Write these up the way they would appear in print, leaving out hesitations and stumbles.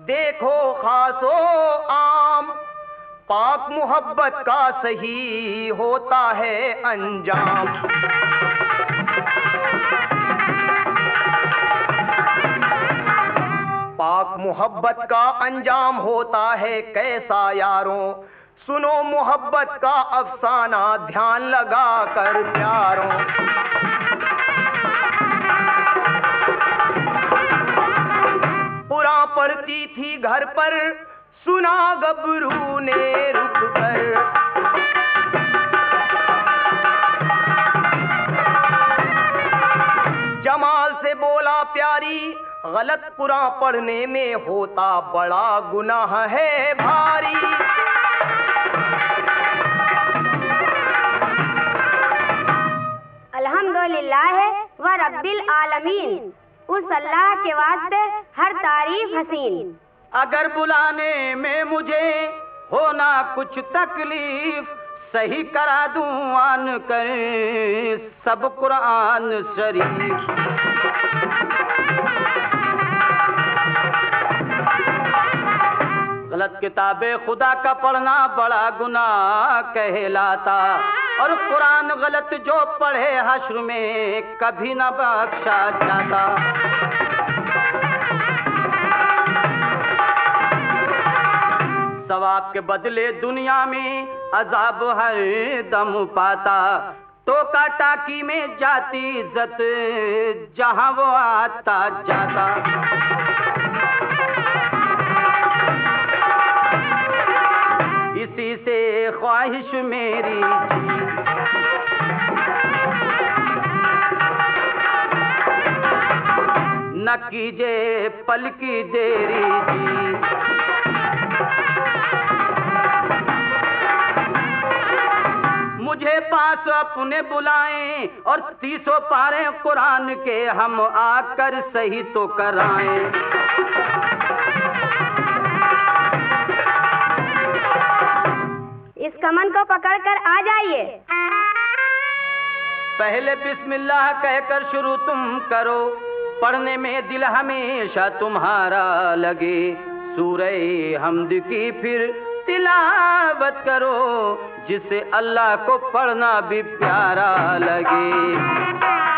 देखो खासो आम, पाक मोहब्बत का सही होता है अंजाम। पाक मोहब्बत का अंजाम होता है कैसा यारों, सुनो मोहब्बत का अफसाना ध्यान लगा कर प्यारों। पुरां पड़ती थी घर पर, सुना गबरू ने रुक कर। जमाल से बोला प्यारी, गलत कुरान पढ़ने में होता बड़ा गुनाह है भारी। अल्हम्दुलिल्लाह व रब्बिल आलमीन, उस अल्लाह के वास्ते हर तारीफ हसीन। अगर बुलाने में मुझे होना कुछ तकलीफ, सही करा दूं आन कर सब कुरान शरीफ। गलत किताबे खुदा का पढ़ना बड़ा गुनाह कहलाता, और कुरान गलत जो पढ़े हश्र में कभी न बख्शा जाता। सवाब के बदले दुनिया में अजाब हर दम पाता, टोका टाकी में जाती इज्जत जहां वो आता जाता। इसी से ख्वाहिश मेरी न कीजिए पल की देरी जी। मुझे पास अपने बुलाएं और 30 पारे कुरान के हम आकर सही तो कराएं। इस कमन को पकड़कर आ जाइए। पहले बिस्मिल्लाह कहकर शुरू तुम करो, पढ़ने में दिल हमेशा तुम्हारा लगे। सूरह हमद की फिर तिलावत करो, जिसे अल्लाह को पढ़ना भी प्यारा लगे।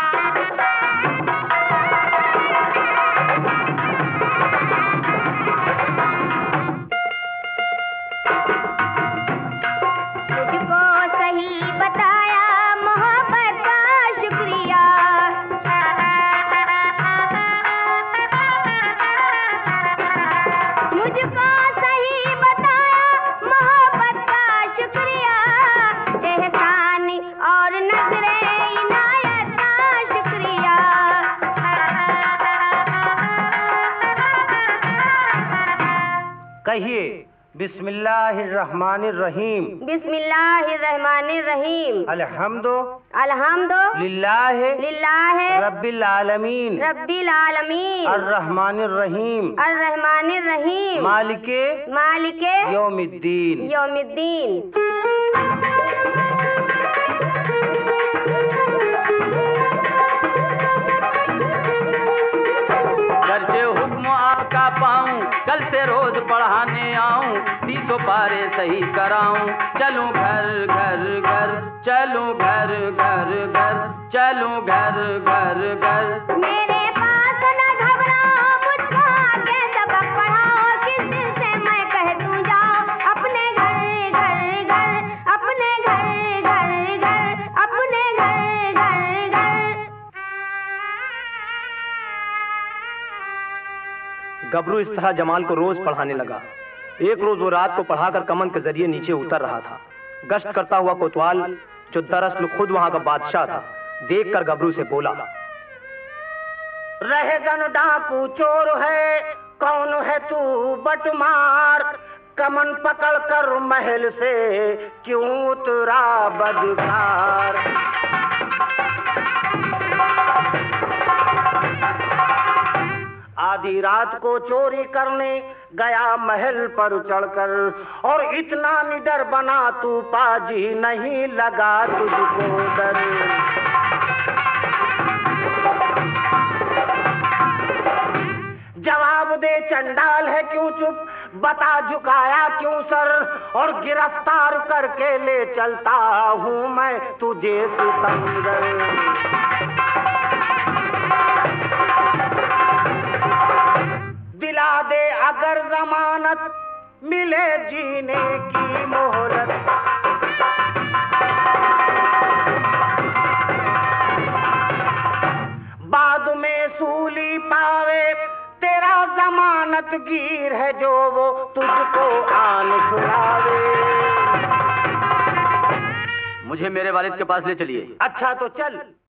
कहिए बिस्मिल्लाहिर्रहमानिर्रहीम। बिस्मिल्लाहिर्रहमानिर्रहीम। अल्हम्दु लिल्लाहि रब्बिल आलमीन अर्रहमानिर्रहीम मालिके यौमिद्दीन। गर्जे हुक्म आपका पाऊं, कल से रोज पढ़ाने आऊं, 30 पारे सही कराऊं। चलूं घर घर घर, चलूं घर घर घर, चलूं घर घर घर। मेरे पास न घबराओ, मुझको आके सबक पढ़ाओ, किस दिल से मैं कह दूं जाओ, अपने घर घर घर, अपने घर घर घर, अपने घर घर घर। गबरू इस तरह जमाल को रोज पढ़ाने लगा। एक रोज वो रात को पढ़ाकर कमन के जरिए नीचे उतर रहा था। गश्त करता हुआ कोतवाल, जो दरअसल खुद वहां का बादशाह था, देखकर गबरू से बोला, रहेगन डाकू चोर है, कौन है तू बटमार, कमन पकड़ कर महल से क्यों उतरा बदकार। आधी रात को चोरी करने गया महल पर चढ़कर, और इतना निडर बना तू पाजी, नहीं लगा तुझको डर। जवाब दे चंडाल है क्यों चुप, बता झुकाया क्यों सर, और गिरफ्तार करके ले चलता हूँ मैं तुझे सितमगर। दिला दे अगर जमानत, मिले जीने की मोहलत। बाद में सूली पावे तेरा जमानत गिर है जो वो तुझको आन छुड़ावे। मुझे मेरे वालिद के पास ले चलिए। अच्छा तो चल।